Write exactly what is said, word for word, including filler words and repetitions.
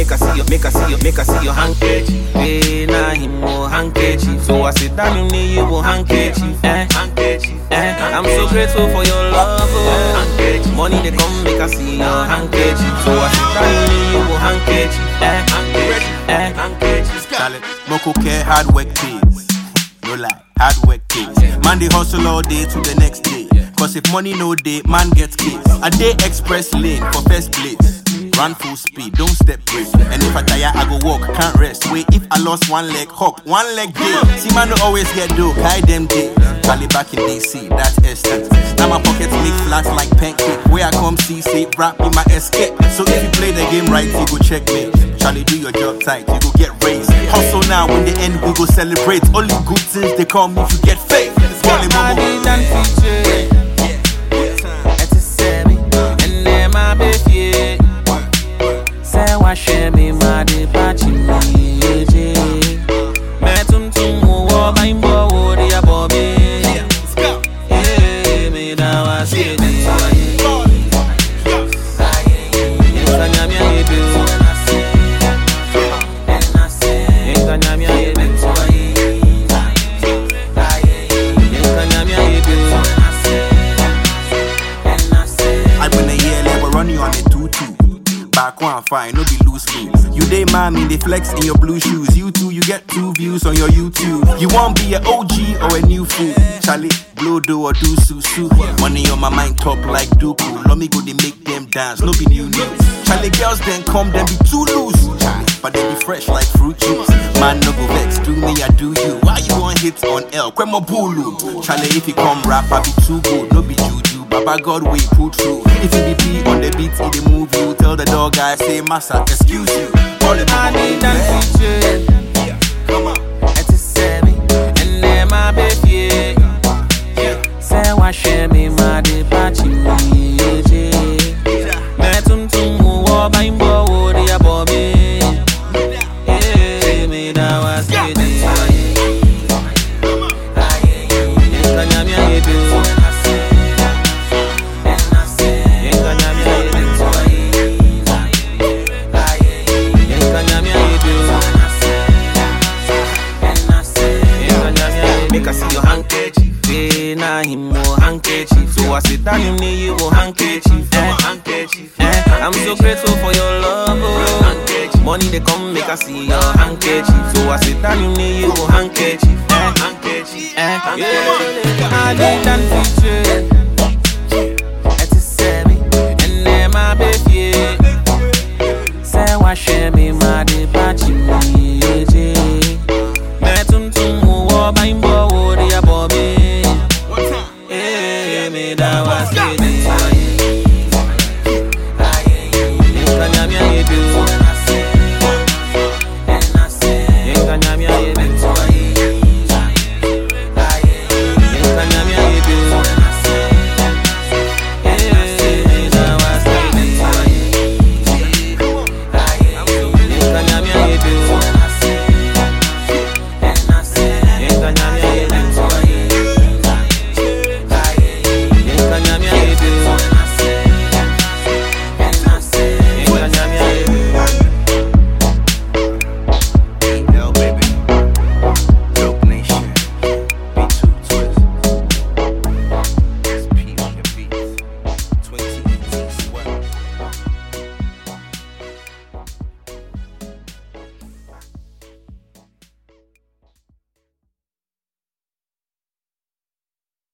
make I see your, make I see your, make I see your handkerchief. Hey, nah, him more handkerchief. So I sit down, you need you handkerchief. Eh, handkerchief. Eh, I'm so grateful for your love. Oh. Money they come, make I see your handkerchief. So I sit down, you need you handkerchief. Eh, handkerchief. Eh, handkerchief. Charlie, Moko care hard work pays. No lie, hard work pays. Man, they hustle all day to the next day. Cause if money no day, man gets kids. A day express lane for first place. Run full speed, don't step brake. And if I tire, I go walk, can't rest. Wait, if I lost one leg, hop, one leg day. See, man don't always get dough, guy them day. Charlie back in D C, that's estate. Now my pockets make flats like pancake. Where I come see, say, rap in my escape. So if you play the game right, you go check me. Charlie, do your job tight, you go get raised. Hustle now, when the end, we go celebrate. Only good things they come if you get faith. It's only Momo. Share me my departure me Metum tum wo my mbo wo dia bobe Let's go. Hey me da wa se ni Enganya mi ayedu Enganya mi ayedu Enganya mi ayedu I been a year like we're running on a two-two. Back one fine, no be loose loose. You day mommy, they flex in your blue shoes. You too, you get two views on your YouTube. You won't be an O G or a new fool. Charlie, blow do or do susu. Money on my mind talk like Dooku. Let me go, they make them dance, no be new news. Charlie, girls then come, then be too loose. But they be fresh like fruit juice. Man, no go vex, do me, I do you. Why you want hits on L? Kwemo Bulu. Charlie, if you come rap, I be too good, no be juju. Baba God we pull through. If you be P on the beat, in the move you. Tell the dog guy, say massa, excuse you. All the I need that feature. Come on. It's a seven. And then my baby. Say what share me my departure me. Metum tum wo by mbo wo dia bobe. Hey me da wa se ni. Enganya mi ayedu. Make I see your handkerchief. Hey, nah, him more handkerchief. So I sit down, you need you handkerchief. Eh, handkerchief. Eh, I'm so grateful for your love. Oh. Money they come, make I see your handkerchief. So I sit down, you need you handkerchief. Eh, handkerchief. Eh, yeah. I need that feature. It's a seven. And then my baby. Say what share me my departure me.